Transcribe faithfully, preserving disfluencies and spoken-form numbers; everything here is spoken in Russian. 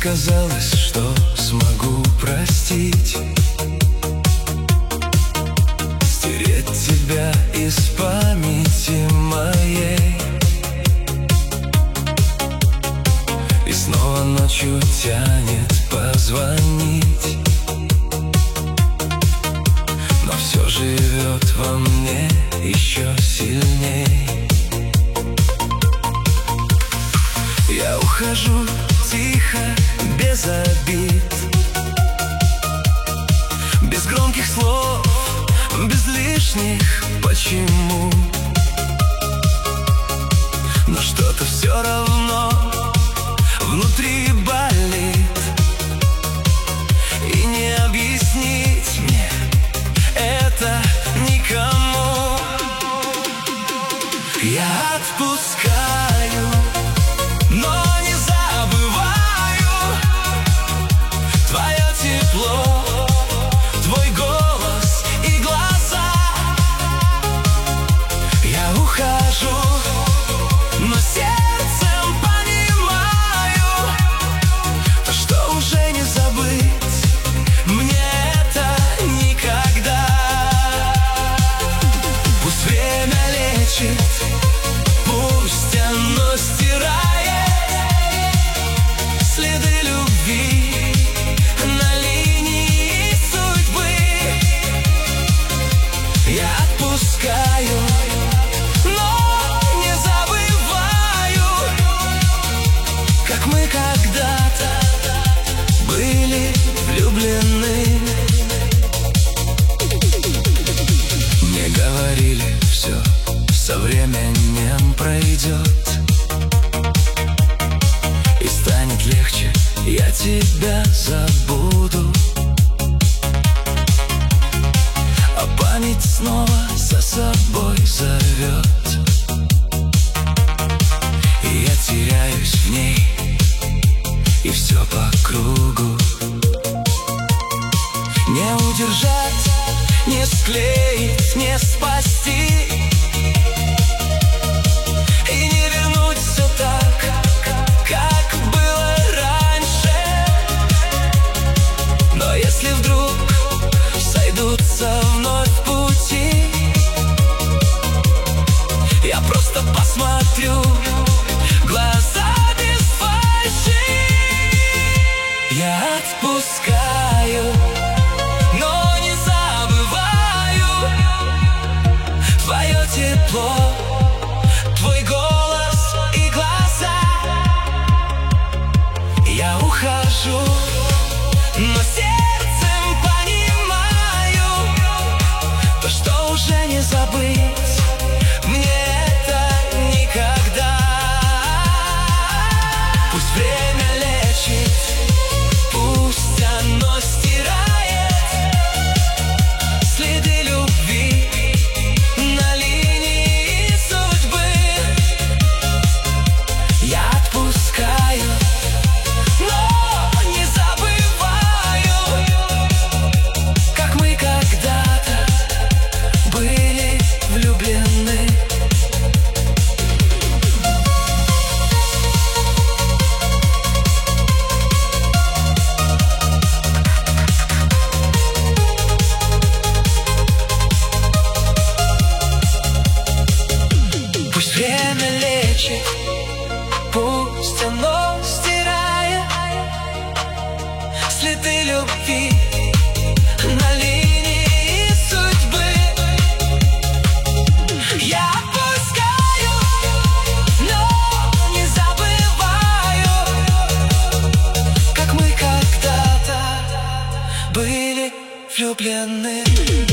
казалось, что смогу простить, стереть тебя из памяти моей. И снова ночью тянет позвонить, но все живет во мне еще сильней. Я ухожу тихо, без обид, без громких слов, без лишних «почему». Но что-то все равно внутри болит, и не объяснить мне это никому. Я отпускаю, но не забываю твое тепло, твой голос и глаза. Я ухожу, но сердцем понимаю, то, что уже не забыть мне это никогда. Пусть время лечит, пусть оно стирает следы любви на линии судьбы. Я отпускаю, но не забываю, как мы когда-то были влюблены. Мне говорили, все со временем пройдет, и станет легче, я тебя забуду. А память снова за собой зовет, и я теряюсь в ней, и все по кругу. Не удержать, не склеить, не спасти, и не вернуть все так, как было раньше. Но если вдруг сойдутся вновь пути, я просто посмотрю глаза без фальши. Я отпускаю, но не забываю твое тепло, твой голос и глаза. Я ухожу, но сердцем понимаю, то, что уже не забыть мне это никогда. Пусть время лечит, пусть оно стирает следы любви на линии судьбы. Я отпускаю, но не забываю, как мы когда-то были влюблены. Пусть время лечит, пусть оно стирает следы любви на линии судьбы. Я отпускаю, но не забываю, как мы когда-то были влюблены.